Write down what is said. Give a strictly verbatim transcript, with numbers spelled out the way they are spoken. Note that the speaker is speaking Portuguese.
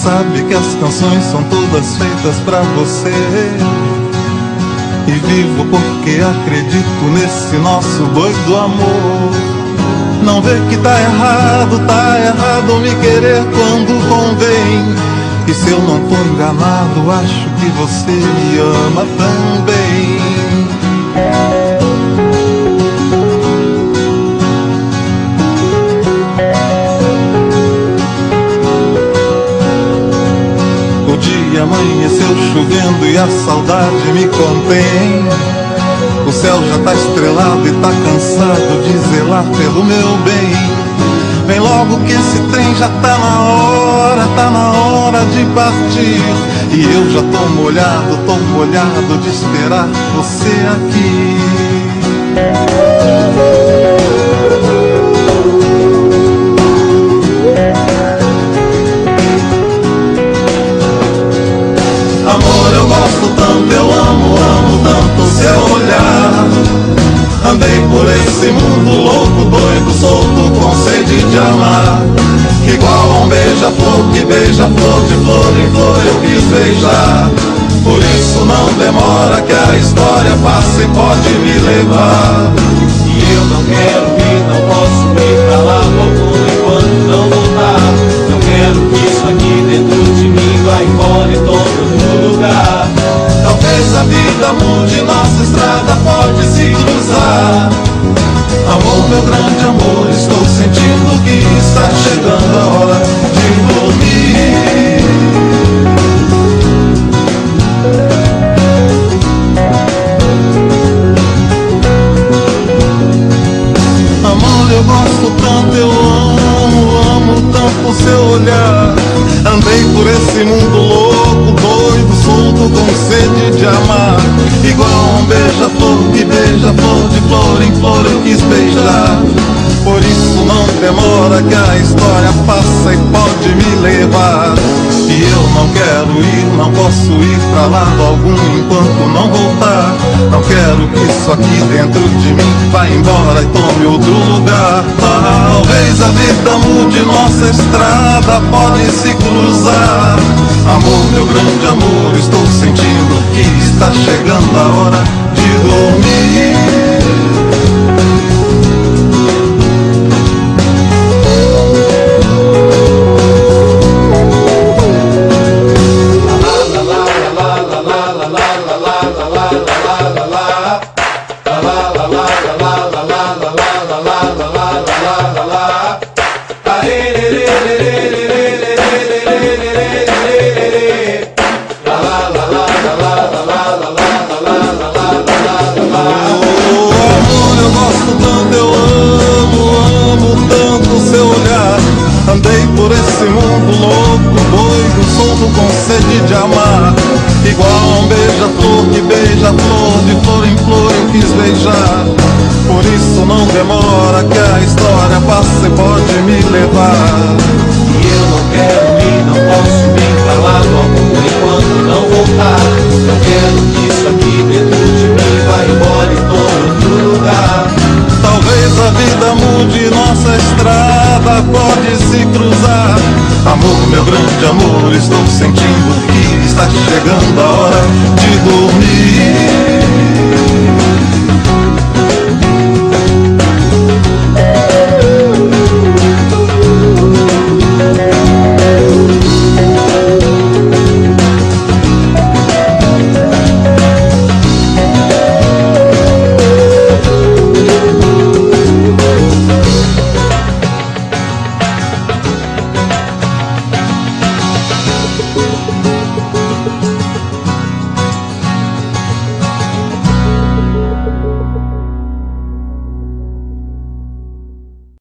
sabe que as canções são todas feitas pra você. E vivo porque acredito nesse nosso doido amor. Não vê que tá errado, tá errado me querer quando convém. E se eu não tô enganado, acho que você me ama também. O dia amanheceu chovendo e a saudade me contém. O céu já tá estrelado e tá cansado de zelar pelo meu bem. Vem logo que esse trem já tá na hora, tá na hora de partir. E eu já tô molhado, tô molhado de esperar você aqui. Amor, eu gosto tanto, eu amo, amo tanto seu olhar. Andei por esse mundo louco, doido, solto, com sede de amar. Igual a um beija-flor que beija flor, de flor em flor eu quis beijar. Por isso não demora que a história passa e pode me levar. E eu não quero ir, não posso ir pra lá logo enquanto não voltar. Não quero que isso aqui dentro de mim vá embora e tome outro lugar. Talvez a vida mude, nossa estrada pode se cruzar. Amor, meu grande amor, estou sentindo que está chegando a hora de dormir. Amor, eu gosto tanto, eu amo, amo tanto o seu olhar. Andei por esse mundo louco, doido, solto, com sede de amar. Igual um beija-flor que beija flor, de flor em flor eu quis beijar. Por isso não demora que a história passa e pode me levar. E eu não quero ir, não posso ir pra lado algum enquanto não voltar. Não quero que isso aqui dentro de mim vá embora e tome outro lugar. Talvez a vida mude, nossa estrada pode se cruzar. Amor, meu grande amor, estou sentindo que está chegando a hora de dormir. Andei por esse mundo louco, doido, solto, com sede de amar. Igual um beija-flor que beija flor, de flor em flor eu quis beijar. Por isso não demora que a história passa e pode me levar. E eu não quero ir, não posso ir pra lado algum enquanto não voltar. Não quero que isso aqui dentro de mim vá embora e tome outro lugar. Talvez a vida mude, nossa estrada pode se cruzar. Amor, meu grande amor, estou sentindo que está chegando a hora de